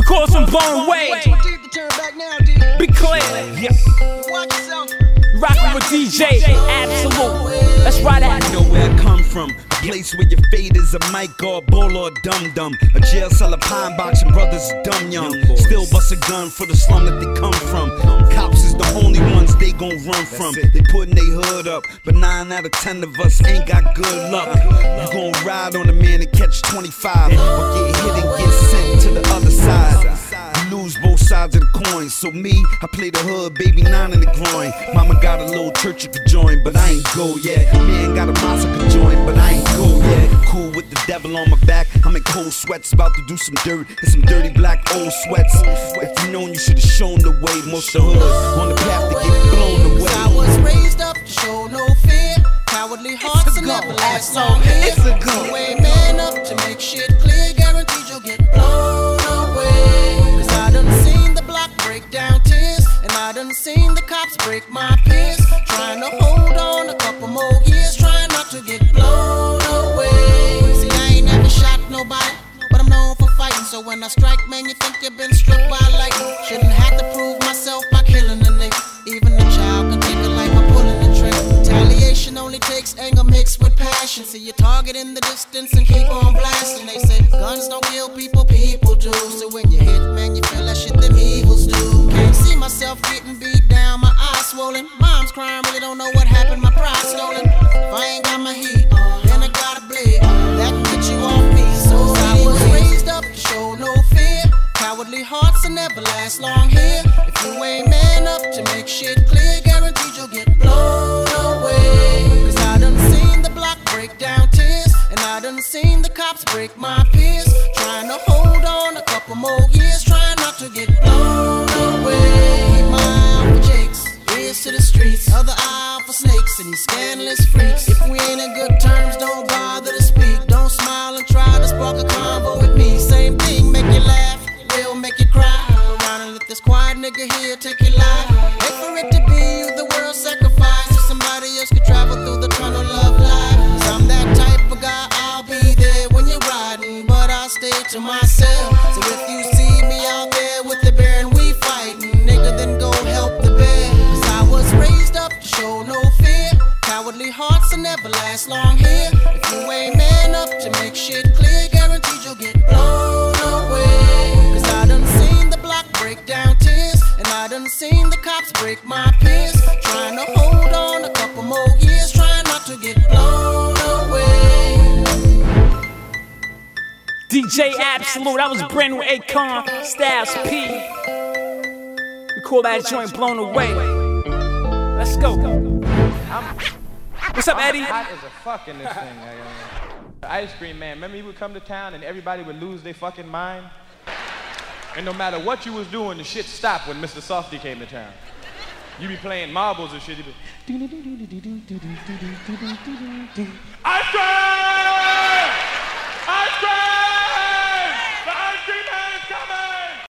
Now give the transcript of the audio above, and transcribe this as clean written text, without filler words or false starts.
call some blown away. Be clear. Watch yourself. Rockin' with DJ Absolute. That's right at. You know where I come from. A place where your fate is a mic or a bowl or a dum-dum. A jail cell, a pine box, and brothers is dumb young. Still bust a gun for the slum that they come from. Cops is the only ones they gon' run from. They putting they hood up, but 9 out of 10 of us ain't got good luck. You gon' ride on a man and catch 25, or get hit and get sent to the other side. You lose both sides of the coin. So me, I play the hood, baby, 9 in the groin. Mama got a little church you could join, but I ain't go yet. Man got a mosque I could join, but I ain't go yet. Cool with the devil on my back, I'm in cold sweats, about to do some dirt and some dirty black old sweats. If you known, you should've shown the way. Most of the hood on the path to get blown away. I was raised up to show no fear. Cowardly hearts will never last long here. It's a go. You ain't man up to make shit clear. Guaranteed you'll get blown away. Cause I done seen the block break down tears, and I done seen the cops break my peers. Trying to hold on a couple more years, trying not to get blown away. See, I ain't never shot nobody, but I'm known for fighting. So when I strike, man, you think you've been struck by lightning. Shouldn't have to prove myself by killing a nigga. Even a child can take a life by pulling the trigger. Retaliation only takes anger mixed with passion. See your target in the distance and keep on blasting. They say guns don't kill people, people do. So when you hit, man, you feel that shit them evils do. Can't see myself getting beat down, my eyes swollen. Mom's crying, really don't know what happened, my pride stolen. If I ain't got my heat, then I gotta bleed. That can get you off me. So I was raised up to show no fear. Cowardly hearts will never last long here. If you ain't man up to make shit clear, guaranteed you'll get blown away. Cause I done seen the block break down tears, and I done seen the cops break my peers. Trying to hold on a couple more years, trying not to get blown away. Keep my eye for jakes, ears to the streets, other eye for snakes and these scandalous freaks. If we ain't in good terms, don't bother to speak. Don't smile and try to spark a convo with me. Same thing, make you laugh, will make you cry. Around and let this quiet nigga here take your life. Wait for it to be you, the world sacrifice, so somebody else could travel through the tunnel of life. Cause I'm that type of guy, I'll be there when you're riding, but I'll stay to myself. So if you see me out there with the bear and we fighting, nigga, then go help the bear. Cause I was raised up to show no fear. Cowardly hearts will never last long here. If you ain't man up to make shit clear, guaranteed you'll get blown away. Cause I done seen the block break down tears, and I done seen the cops break my peers. Trying to hold on a couple more years, trying not to get blown away. DJ Absolute, that was brand new Akon, Styles P. We call that joint blown away. Let's go. What's up, Eddie? Hot as a fuck in this thing. Ice Cream Man, remember he would come to town and everybody would lose their fucking mind? And no matter what you was doing, the shit stopped when Mr. Softy came to town. You be playing marbles and shit, you be... Ice Cream!